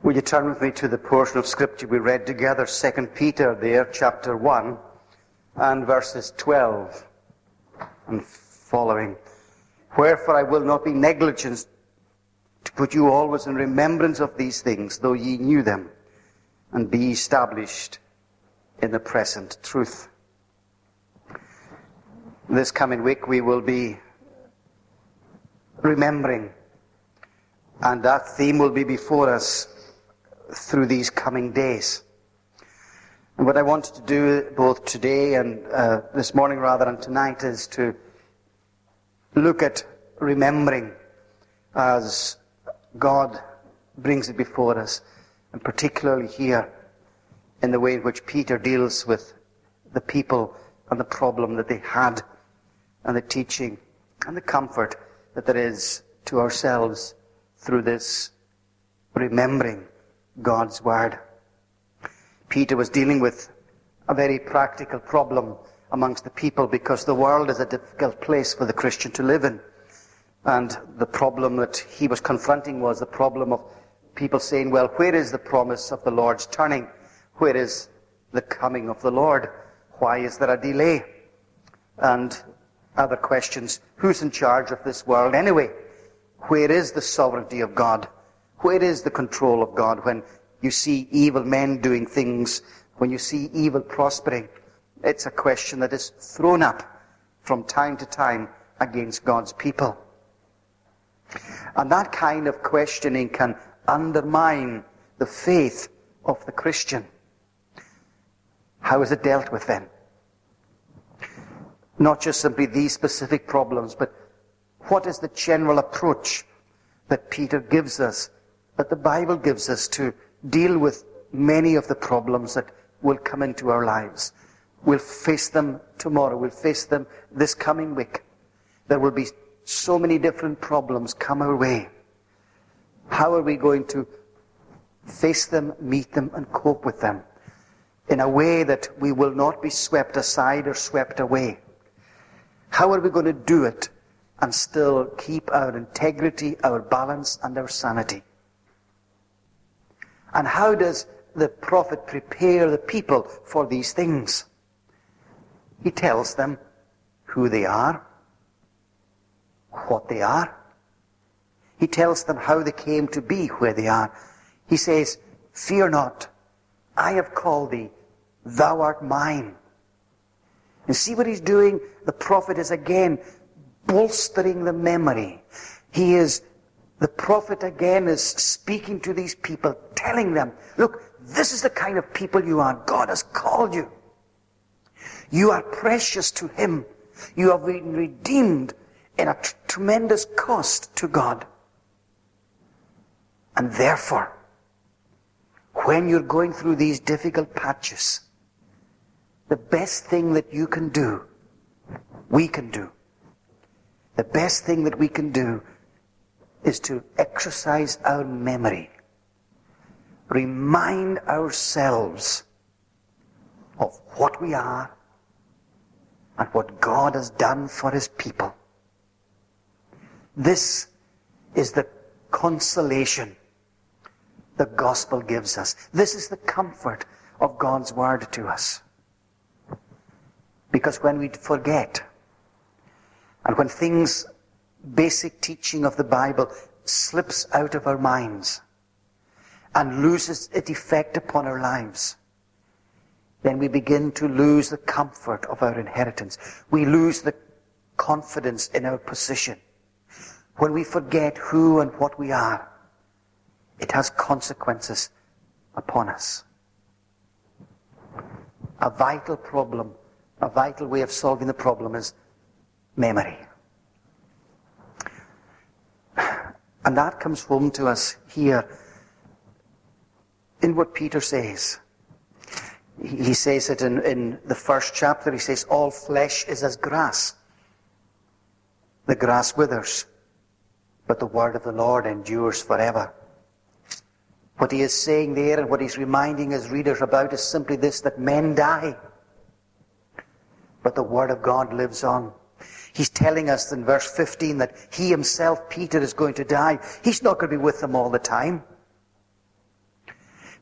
Would you turn with me to the portion of Scripture we read together, 2 Peter there, chapter 1, and verses 12 and following. Wherefore I will not be negligent to put you always in remembrance of these things, though ye knew them, and be established in the present truth. This coming week we will be remembering, and that theme will be before us through these coming days. And what I wanted to do both today and this morning rather and tonight is to look at remembering as God brings it before us, and particularly here in the way in which Peter deals with the people and the problem that they had, and the teaching and the comfort that there is to ourselves through this remembering God's Word. Peter was dealing with a very practical problem amongst the people, because the world is a difficult place for the Christian to live in. And the problem that he was confronting was the problem of people saying, well, where is the promise of the Lord's turning? Where is the coming of the Lord? Why is there a delay? And other questions. Who's in charge of this world anyway? Where is the sovereignty of God? Where is the control of God when you see evil men doing things, when you see evil prospering? It's a question that is thrown up from time to time against God's people. And that kind of questioning can undermine the faith of the Christian. How is it dealt with then? Not just simply these specific problems, but what is the general approach that Peter gives us, that the Bible gives us to deal with many of the problems that will come into our lives? We'll face them tomorrow. We'll face them this coming week. There will be so many different problems come our way. How are we going to face them, meet them, and cope with them in a way that we will not be swept aside or swept away? How are we going to do it and still keep our integrity, our balance, and our sanity? And how does the prophet prepare the people for these things? He tells them who they are, what they are. He tells them how they came to be where they are. He says, fear not, I have called thee, thou art mine. And see what he's doing? The prophet is again bolstering the memory. The prophet again is speaking to these people, telling them, look, this is the kind of people you are. God has called you. You are precious to Him. You have been redeemed in a tremendous cost to God. And therefore, when you're going through these difficult patches, the best thing that you can do, we can do, the best thing that we can do is to exercise our memory. Remind ourselves of what we are and what God has done for His people. This is the consolation the gospel gives us. This is the comfort of God's Word to us. Because when we forget, and when basic teaching of the Bible slips out of our minds and loses its effect upon our lives, then we begin to lose the comfort of our inheritance. We lose the confidence in our position. When we forget who and what we are, it has consequences upon us. A vital problem, a vital way of solving the problem is memory. And that comes home to us here in what Peter says. He says it in the first chapter. He says, all flesh is as grass. The grass withers, but the word of the Lord endures forever. What he is saying there and what he's reminding his readers about is simply this, that men die, but the word of God lives on. He's telling us in verse 15 that he himself, Peter, is going to die. He's not going to be with them all the time.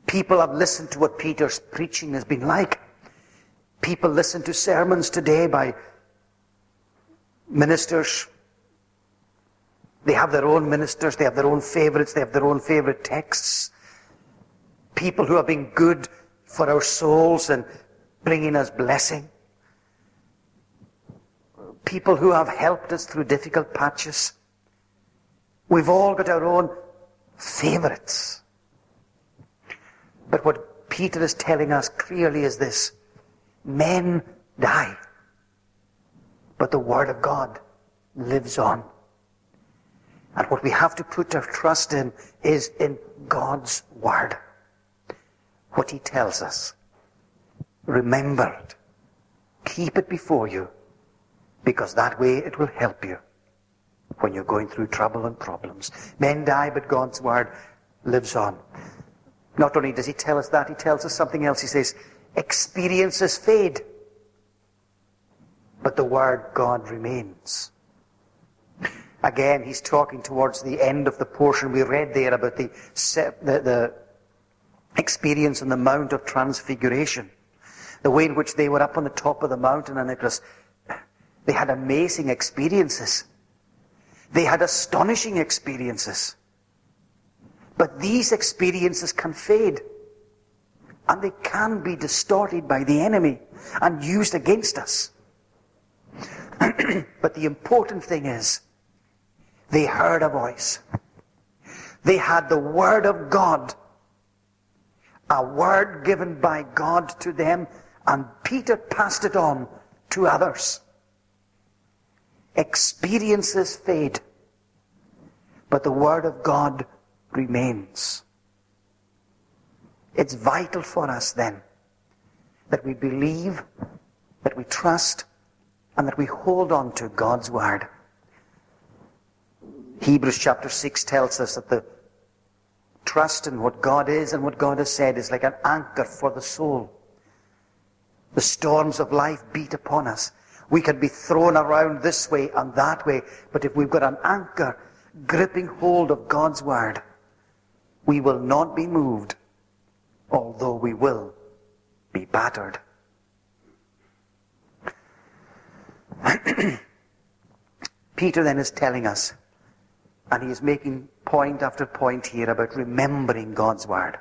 People have listened to what Peter's preaching has been like. People listen to sermons today by ministers. They have their own ministers, they have their own favorites, they have their own favorite texts. People who have been good for our souls and bringing us blessing. People who have helped us through difficult patches. We've all got our own favorites. But what Peter is telling us clearly is this: men die, but the Word of God lives on. And what we have to put our trust in is in God's Word. What He tells us. Remember it. Keep it before you, because that way it will help you when you're going through trouble and problems. Men die, but God's Word lives on. Not only does He tell us that, He tells us something else. He says, experiences fade, but the Word God remains. Again, He's talking towards the end of the portion we read there about the experience on the Mount of Transfiguration. The way in which they were up on the top of the mountain, and they had amazing experiences. They had astonishing experiences. But these experiences can fade. And they can be distorted by the enemy and used against us. But the important thing is, they heard a voice. They had the Word of God. A word given by God to them, and Peter passed it on to others. Experiences fade, but the Word of God remains. It's vital for us then that we believe, that we trust, and that we hold on to God's Word. Hebrews chapter 6 tells us that the trust in what God is and what God has said is like an anchor for the soul. The storms of life beat upon us. We can be thrown around this way and that way, but if we've got an anchor gripping hold of God's Word, we will not be moved, although we will be battered. Peter then is telling us, and he is making point after point here about remembering God's Word.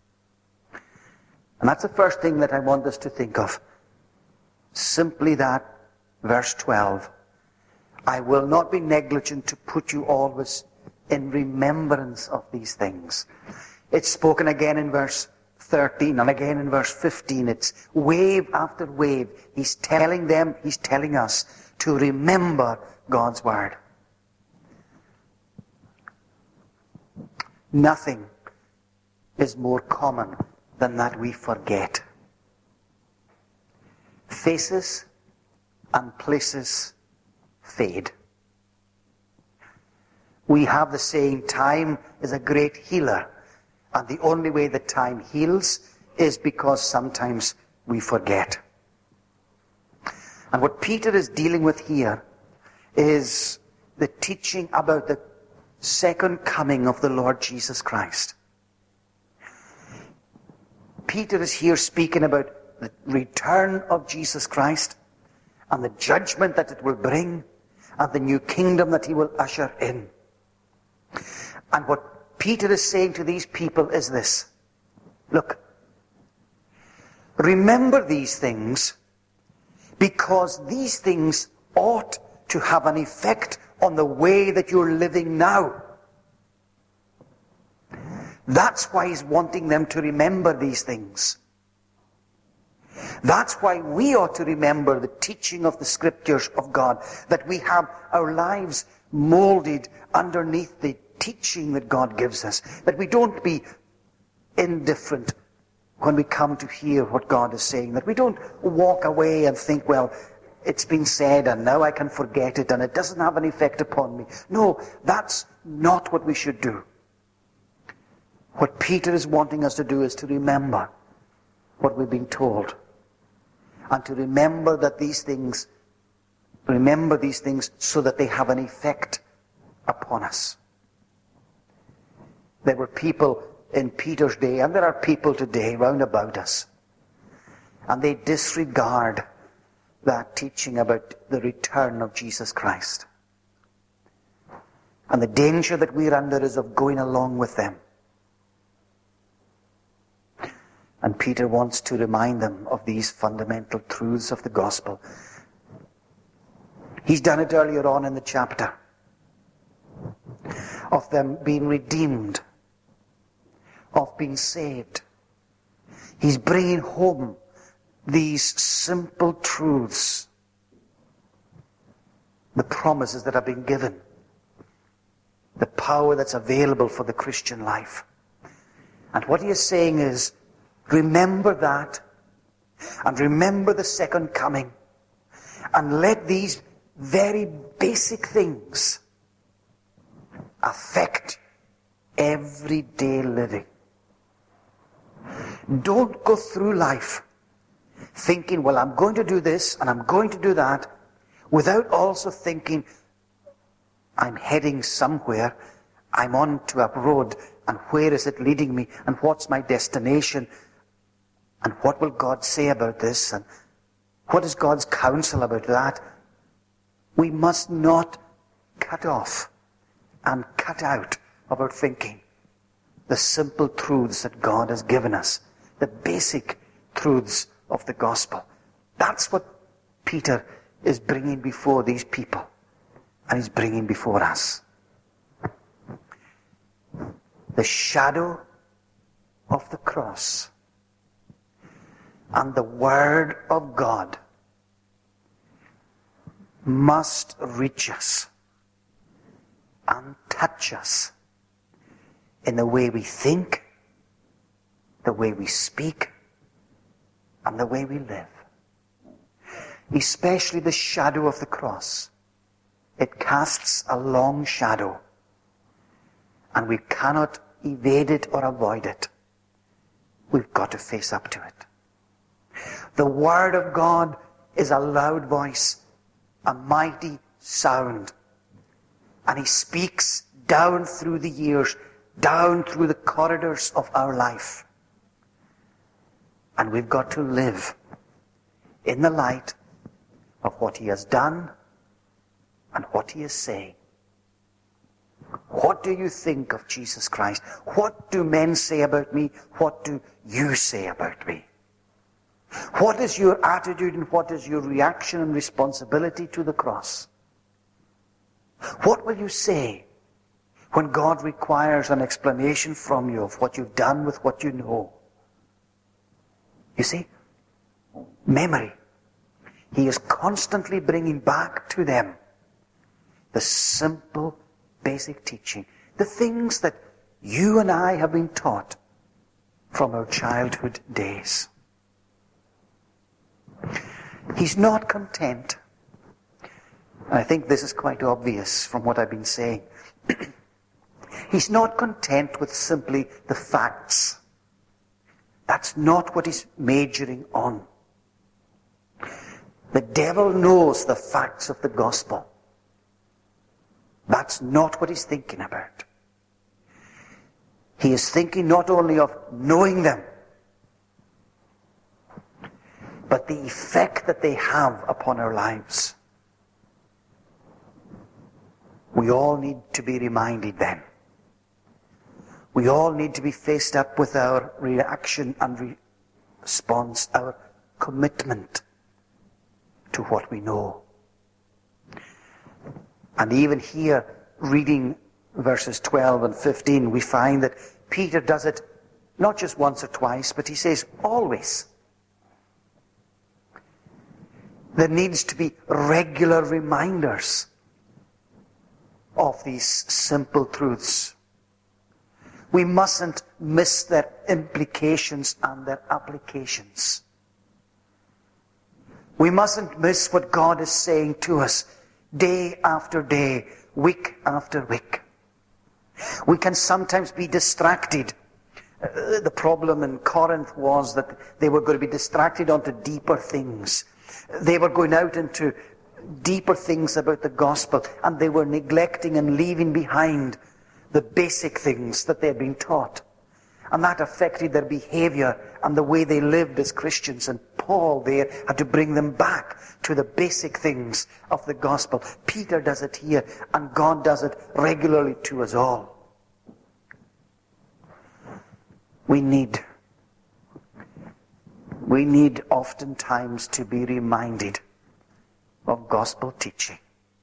And that's the first thing that I want us to think of. Simply that, verse 12. I will not be negligent to put you always in remembrance of these things. It's spoken again in verse 13 and again in verse 15. It's wave after wave. He's telling them, he's telling us to remember God's Word. Nothing is more common than that we forget. Faces and places fade. We have the saying, time is a great healer. And the only way that time heals is because sometimes we forget. And what Peter is dealing with here is the teaching about the second coming of the Lord Jesus Christ. Peter is here speaking about the return of Jesus Christ and the judgment that it will bring and the new kingdom that he will usher in. And what Peter is saying to these people is this: look, remember these things, because these things ought to have an effect on the way that you're living now. That's why he's wanting them to remember these things. That's why we ought to remember the teaching of the Scriptures of God, that we have our lives molded underneath the teaching that God gives us, that we don't be indifferent when we come to hear what God is saying, that we don't walk away and think, well, it's been said and now I can forget it and it doesn't have an effect upon me. No, that's not what we should do. What Peter is wanting us to do is to remember what we've been told, and to remember that these things so that they have an effect upon us. There were people in Peter's day, and there are people today round about us, and they disregard that teaching about the return of Jesus Christ. And the danger that we're under is of going along with them. And Peter wants to remind them of these fundamental truths of the gospel. He's done it earlier on in the chapter, of them being redeemed, of being saved. He's bringing home these simple truths, the promises that have been given, the power that's available for the Christian life. And what he is saying is, remember that, and remember the second coming, and let these very basic things affect everyday living. Don't go through life thinking, well, I'm going to do this and I'm going to do that, without also thinking, I'm heading somewhere, I'm on to a road, and where is it leading me, and what's my destination, and what will God say about this, and what is God's counsel about that. We must not cut off and cut out of our thinking the simple truths that God has given us, the basic truths of the gospel. That's what Peter is bringing before these people, and he's bringing before us. The shadow of the cross and the Word of God must reach us and touch us in the way we think, the way we speak, and the way we live. Especially the shadow of the cross. It casts a long shadow, and we cannot evade it or avoid it. We've got to face up to it. The Word of God is a loud voice, a mighty sound, and He speaks down through the years, down through the corridors of our life. And we've got to live in the light of what He has done and what He is saying. What do you think of Jesus Christ? What do men say about me? What do you say about me? What is your attitude and what is your reaction and responsibility to the cross? What will you say when God requires an explanation from you of what you've done with what you know? You see, memory. He is constantly bringing back to them the simple, basic teaching, the things that you and I have been taught from our childhood days. He's not content. And I think this is quite obvious from what I've been saying. He's not content with simply the facts. That's not what he's majoring on. The devil knows the facts of the gospel. That's not what he's thinking about. He is thinking not only of knowing them, but the effect that they have upon our lives. We all need to be reminded then. We all need to be faced up with our reaction and response, our commitment to what we know. And even here, reading verses 12 and 15, we find that Peter does it not just once or twice, but he says always. There needs to be regular reminders of these simple truths. We mustn't miss their implications and their applications. We mustn't miss what God is saying to us day after day, week after week. We can sometimes be distracted. The problem in Corinth was that they were going to be distracted onto deeper things. They were going out into deeper things about the gospel, and they were neglecting and leaving behind the basic things that they had been taught. And that affected their behavior and the way they lived as Christians. And Paul there had to bring them back to the basic things of the gospel. Peter does it here, and God does it regularly to us all. We need oftentimes to be reminded of gospel teaching.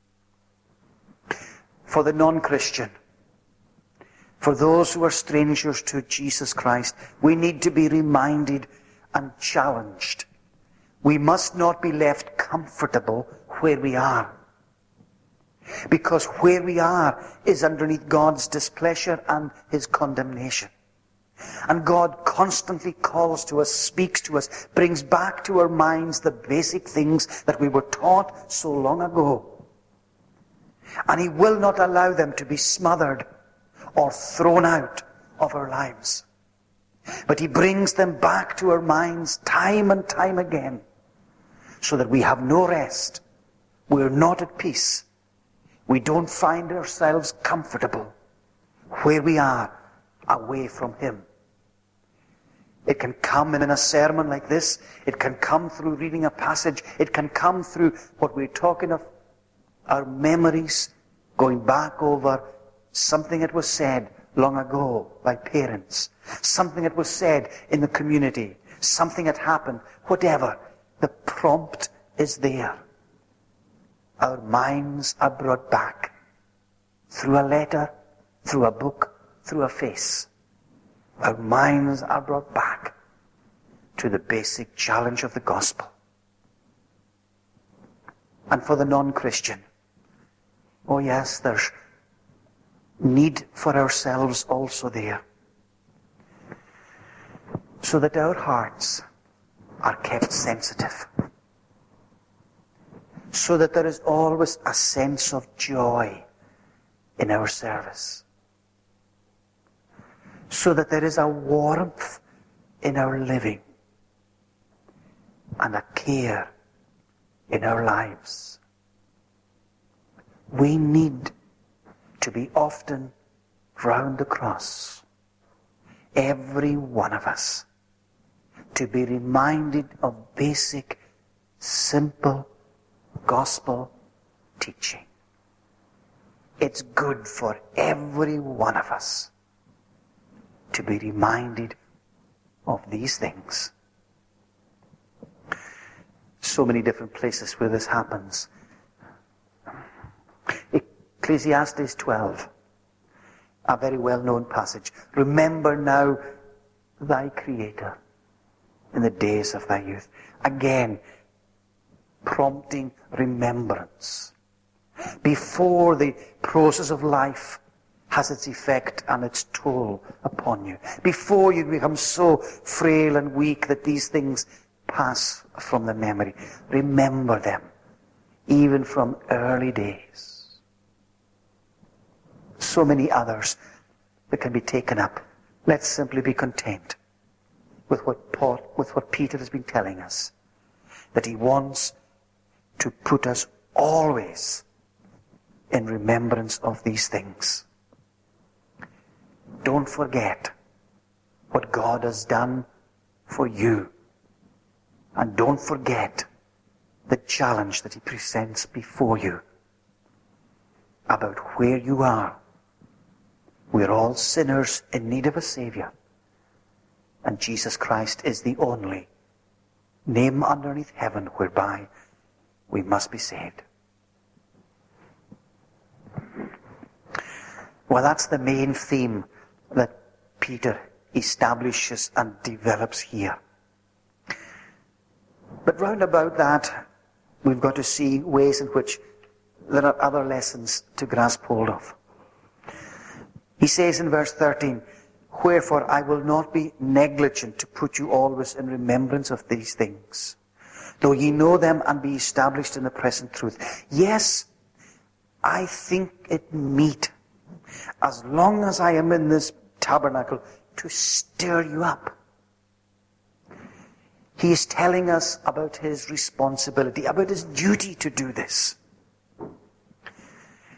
For the non-Christian, for those who are strangers to Jesus Christ, we need to be reminded and challenged. We must not be left comfortable where we are. Because where we are is underneath God's displeasure and His condemnation. And God constantly calls to us, speaks to us, brings back to our minds the basic things that we were taught so long ago. And He will not allow them to be smothered or thrown out of our lives. But He brings them back to our minds time and time again, so that we have no rest. We're not at peace. We don't find ourselves comfortable where we are away from Him. It can come in a sermon like this. It can come through reading a passage. It can come through what we're talking of, our memories, going back over something that was said long ago by parents, something that was said in the community, something that happened, whatever. The prompt is there. Our minds are brought back through a letter, through a book, through a face. Our minds are brought back to the basic challenge of the gospel. And for the non-Christian, oh yes, there's need for ourselves also there, so that our hearts are kept sensitive, so that there is always a sense of joy in our service, so that there is a warmth in our living and a care in our lives. We need to be often round the cross, every one of us, to be reminded of basic, simple gospel teaching. It's good for every one of us to be reminded of these things. So many different places where this happens. Ecclesiastes 12, a very well-known passage. Remember now thy Creator in the days of thy youth. Again, prompting remembrance. Before the process of life has its effect and its toll upon you. Before you become so frail and weak that these things pass from the memory. Remember them, even from early days. So many others that can be taken up. Let's simply be content with what Peter has been telling us. That he wants to put us always in remembrance of these things. Don't forget what God has done for you. And don't forget the challenge that He presents before you about where you are. We're all sinners in need of a Savior. And Jesus Christ is the only name underneath heaven whereby we must be saved. Well, that's the main theme that Peter establishes and develops here. But round about that, we've got to see ways in which there are other lessons to grasp hold of. He says in verse 13, wherefore I will not be negligent to put you always in remembrance of these things, though ye know them and be established in the present truth. Yes, I think it meet, as long as I am in this tabernacle, to stir you up. He is telling us about his responsibility, about his duty to do this.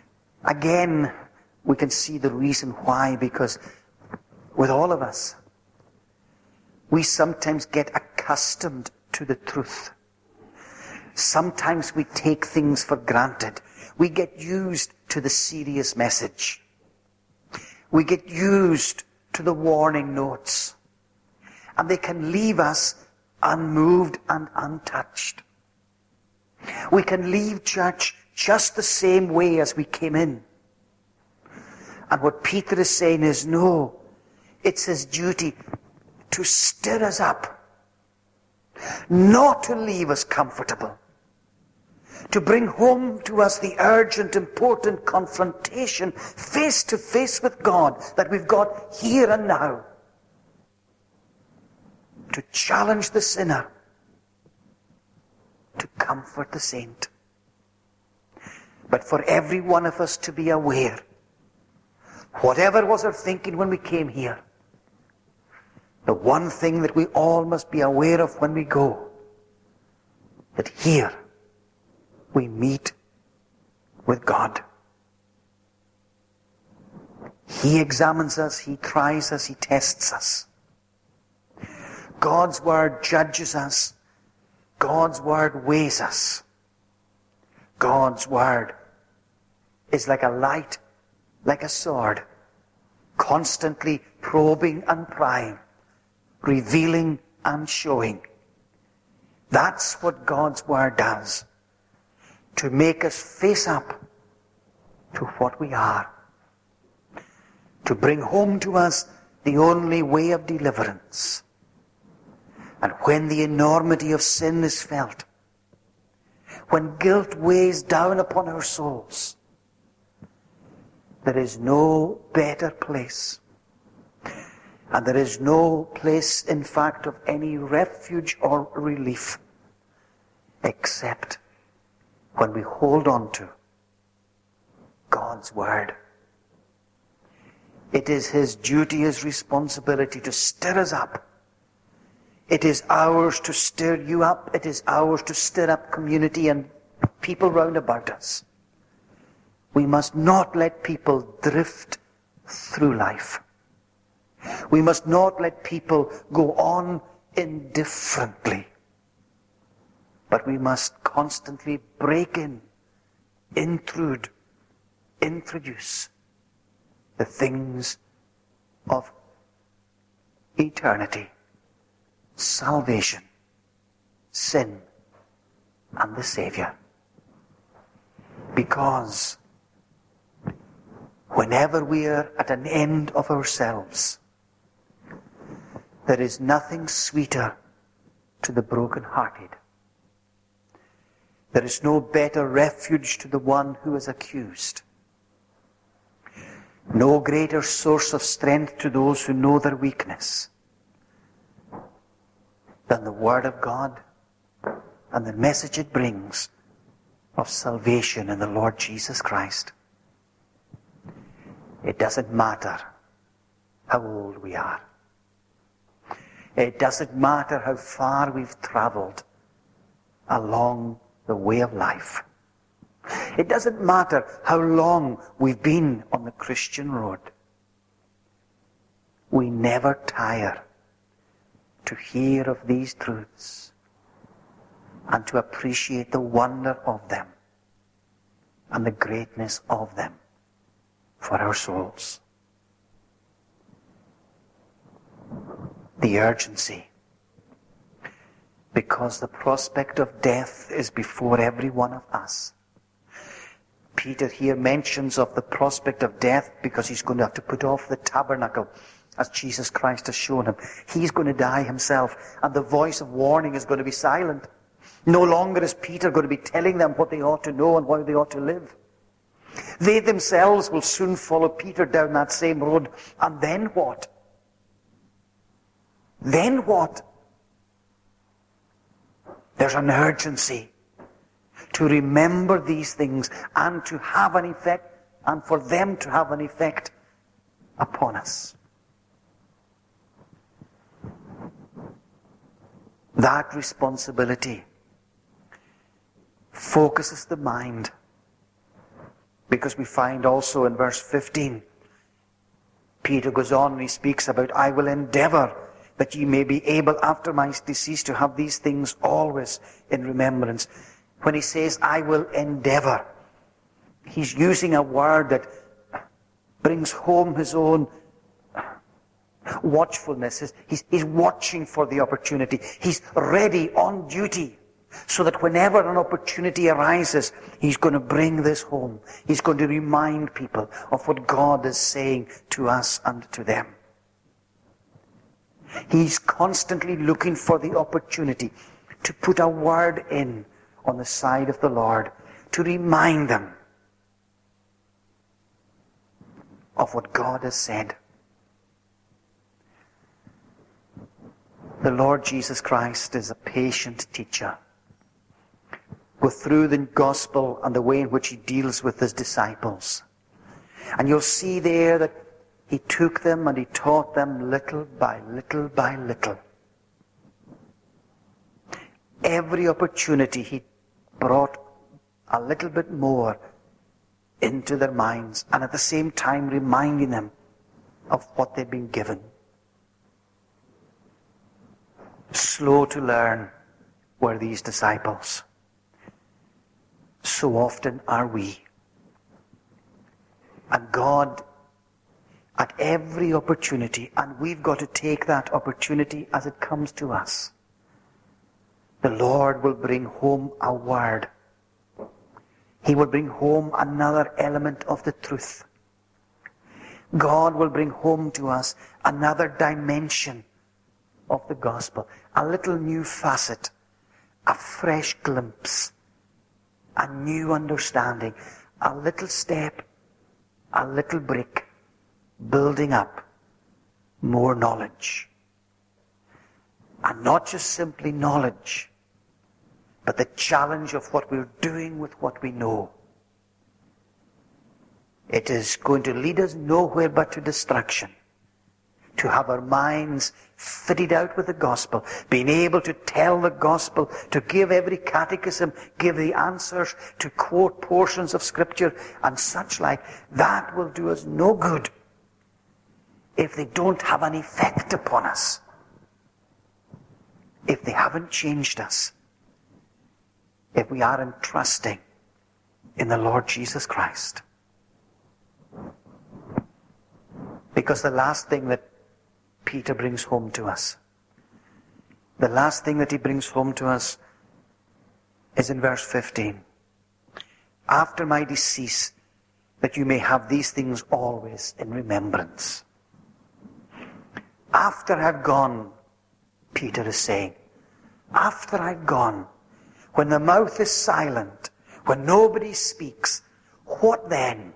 Again, we can see the reason why, because with all of us, we sometimes get accustomed to the truth. Sometimes we take things for granted. We get used to the serious message. We get used to the warning notes. And they can leave us unmoved and untouched. We can leave church just the same way as we came in. And what Peter is saying is, no, it's his duty to stir us up. Not to leave us comfortable. To bring home to us the urgent, important confrontation face to face with God that we've got here and now. To challenge the sinner. To comfort the saint. But for every one of us to be aware, whatever was our thinking when we came here, the one thing that we all must be aware of when we go, that here we meet with God. He examines us, He tries us, He tests us. God's Word judges us. God's Word weighs us. God's Word is like a light, like a sword, constantly probing and prying, revealing and showing. That's what God's Word does, to make us face up to what we are, to bring home to us the only way of deliverance. And when the enormity of sin is felt, when guilt weighs down upon our souls, there is no better place. And there is no place, in fact, of any refuge or relief except when we hold on to God's Word. It is His duty, His responsibility to stir us up. It is ours to stir you up. It is ours to stir up community and people round about us. We must not let people drift through life. We must not let people go on indifferently. But we must constantly break in, intrude, introduce the things of eternity, salvation, sin, and the Savior. Because whenever we are at an end of ourselves, there is nothing sweeter to the broken-hearted. There is no better refuge to the one who is accused. No greater source of strength to those who know their weakness than the Word of God and the message it brings of salvation in the Lord Jesus Christ. It doesn't matter how old we are. It doesn't matter how far we've traveled along the way of life. It doesn't matter how long we've been on the Christian road. We never tire to hear of these truths and to appreciate the wonder of them and the greatness of them for our souls. The urgency, because the prospect of death is before every one of us. Peter here mentions of the prospect of death because he's going to have to put off the tabernacle as Jesus Christ has shown him. He's going to die himself, and the voice of warning is going to be silent. No longer is Peter going to be telling them what they ought to know and how they ought to live. They themselves will soon follow Peter down that same road. And then what? Then what? There's an urgency to remember these things and to have an effect, and for them to have an effect upon us. That responsibility focuses the mind, because we find also in verse 15, Peter goes on and he speaks about, I will endeavor that ye may be able after my decease to have these things always in remembrance. When he says, I will endeavor, he's using a word that brings home his own watchfulness. He's watching for the opportunity. He's ready, on duty, so that whenever an opportunity arises, he's going to bring this home. He's going to remind people of what God is saying to us and to them. He's constantly looking for the opportunity to put a word in on the side of the Lord, to remind them of what God has said. The Lord Jesus Christ is a patient teacher. Go through the gospel and the way in which he deals with his disciples. And you'll see there that he took them and he taught them little by little by little. Every opportunity he brought a little bit more into their minds, and at the same time reminding them of what they've been given. Slow to learn were these disciples. So often are we. And God, at every opportunity, and we've got to take that opportunity as it comes to us, the Lord will bring home a word. He will bring home another element of the truth. God will bring home to us another dimension of the gospel, a little new facet, a fresh glimpse, a new understanding, a little step, a little brick, building up more knowledge. And not just simply knowledge, but the challenge of what we're doing with what we know. It is going to lead us nowhere but to destruction. To have our minds fitted out with the gospel, being able to tell the gospel, to give every catechism, give the answers, to quote portions of scripture and such like, that will do us no good if they don't have an effect upon us, if they haven't changed us, if we aren't trusting in the Lord Jesus Christ. Because the last thing that Peter brings home to us, the last thing that he brings home to us is in verse 15. After my decease, that you may have these things always in remembrance. After I've gone, Peter is saying, after I've gone, when the mouth is silent, when nobody speaks, what then?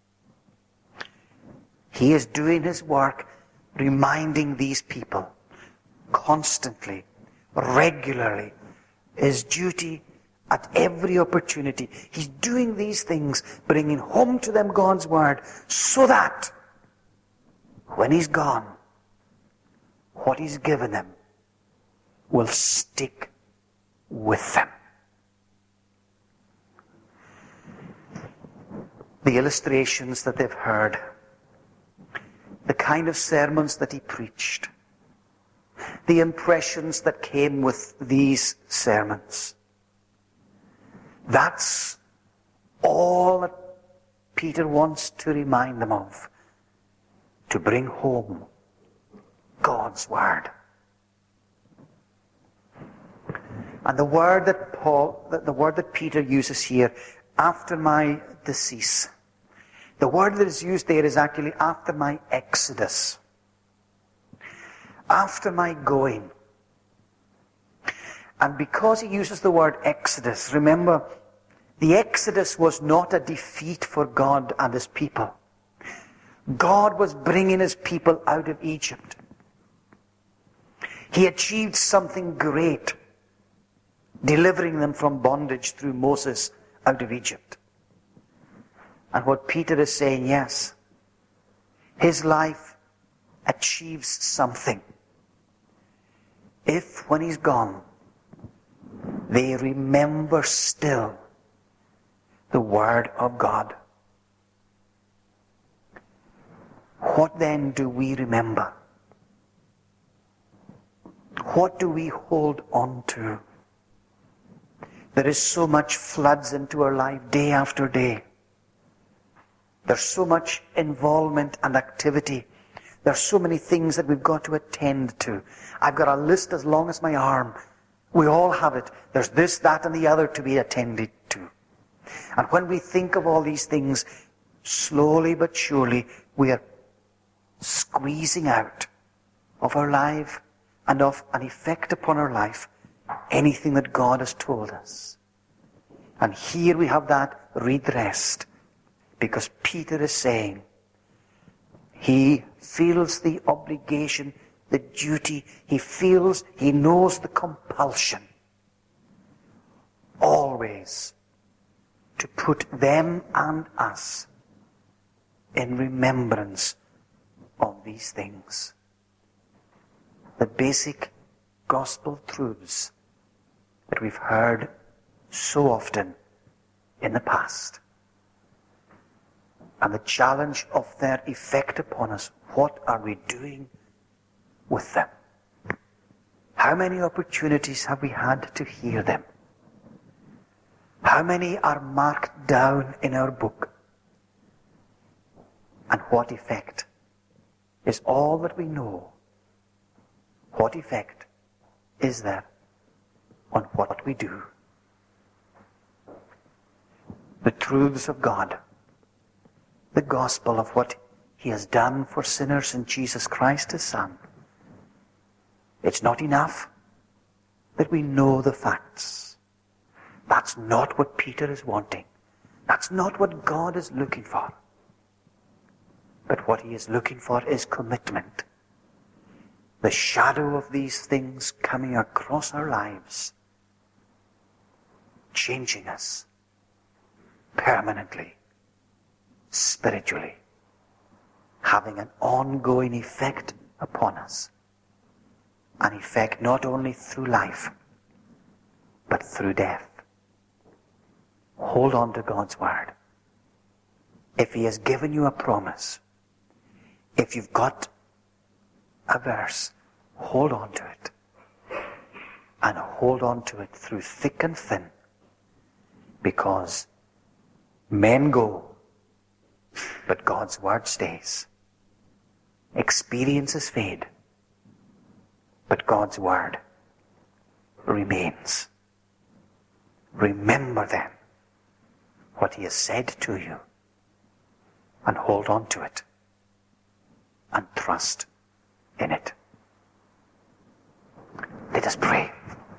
He is doing his work, reminding these people constantly, regularly, his duty at every opportunity. He's doing these things, bringing home to them God's word, so that when he's gone, what he's given them will stick with them. The illustrations that they've heard, the kind of sermons that he preached, the impressions that came with these sermons, that's all that Peter wants to remind them of, to bring home God's word. And the word that Peter uses here, after my decease, the word that is used there is actually after my exodus, after my going. And because he uses the word exodus, remember, the exodus was not a defeat for God and his people. God was bringing his people out of Egypt. He achieved something great, delivering them from bondage through Moses out of Egypt. And what Peter is saying, yes, his life achieves something if, when he's gone, they remember still the Word of God. What then do we remember? What do we hold on to? There is so much floods into our life day after day. There's so much involvement and activity. There's so many things that we've got to attend to. I've got a list as long as my arm. We all have it. There's this, that, and the other to be attended to. And when we think of all these things, slowly but surely, we are squeezing out of our life and of an effect upon our life anything that God has told us. And here we have that redressed, because Peter is saying he feels the obligation, the duty, he knows the compulsion always to put them and us in remembrance of these things. The basic gospel truths that we've heard so often in the past. And the challenge of their effect upon us. What are we doing with them? How many opportunities have we had to hear them? How many are marked down in our book? And what effect is all that we know? What effect is there on what we do? The truths of God, the gospel of what He has done for sinners in Jesus Christ, His Son. It's not enough that we know the facts. That's not what Peter is wanting. That's not what God is looking for. But what He is looking for is commitment. The shadow of these things coming across our lives, changing us permanently, spiritually, having an ongoing effect upon us. An effect not only through life, but through death. Hold on to God's word. If He has given you a promise, if you've got a verse, hold on to it. And hold on to it through thick and thin. Because men go, but God's word stays. Experiences fade, but God's word remains. Remember then what He has said to you, and hold on to it, and trust in it. Let us pray.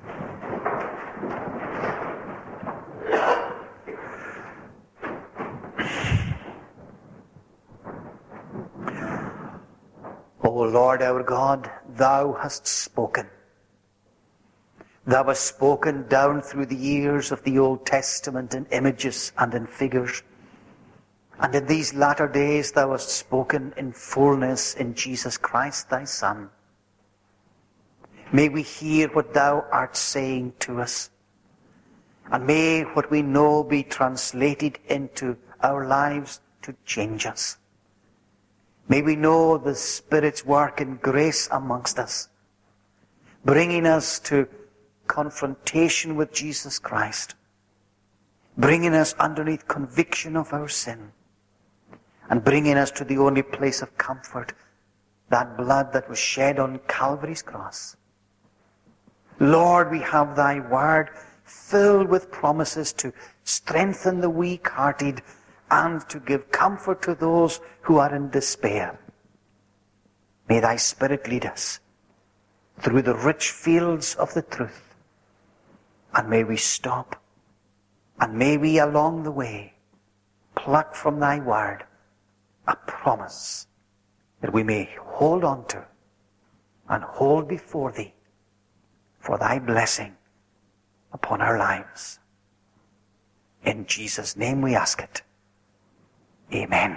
O Lord our God, Thou hast spoken. Thou hast spoken down through the years of the Old Testament in images and in figures. And in these latter days Thou hast spoken in fullness in Jesus Christ Thy Son. May we hear what Thou art saying to us. And may what we know be translated into our lives to change us. May we know the Spirit's work in grace amongst us, bringing us to confrontation with Jesus Christ, bringing us underneath conviction of our sin, and bringing us to the only place of comfort, that blood that was shed on Calvary's cross. Lord, we have Thy word filled with promises to strengthen the weak-hearted and to give comfort to those who are in despair. May Thy Spirit lead us through the rich fields of the truth. And may we stop, and may we along the way pluck from Thy word a promise that we may hold on to and hold before Thee for Thy blessing upon our lives. In Jesus' name we ask it. Amen.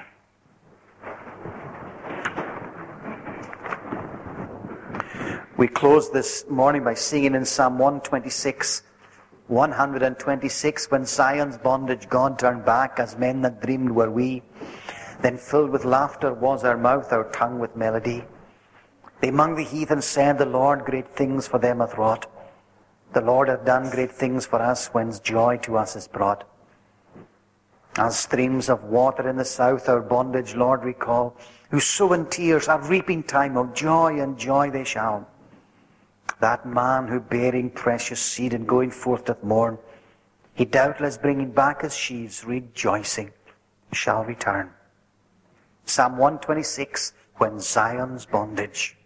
We close this morning by singing in Psalm 126, when Zion's bondage God turned back, as men that dreamed were we. Then filled with laughter was our mouth, our tongue with melody. They among the heathen said, the Lord great things for them hath wrought. The Lord hath done great things for us, whence joy to us is brought. As streams of water in the south our bondage, Lord, recall, who sow in tears a reaping time of joy, and joy they shall. That man who bearing precious seed and going forth doth mourn, he doubtless bringing back his sheaves, rejoicing, shall return. Psalm 126, when Zion's bondage.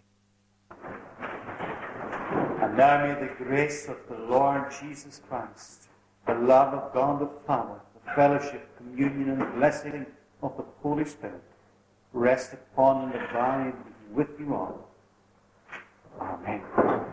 And now may the grace of the Lord Jesus Christ, the love of God the Father, the fellowship, communion, and blessing of the Holy Spirit rest upon and abide with you all. Amen.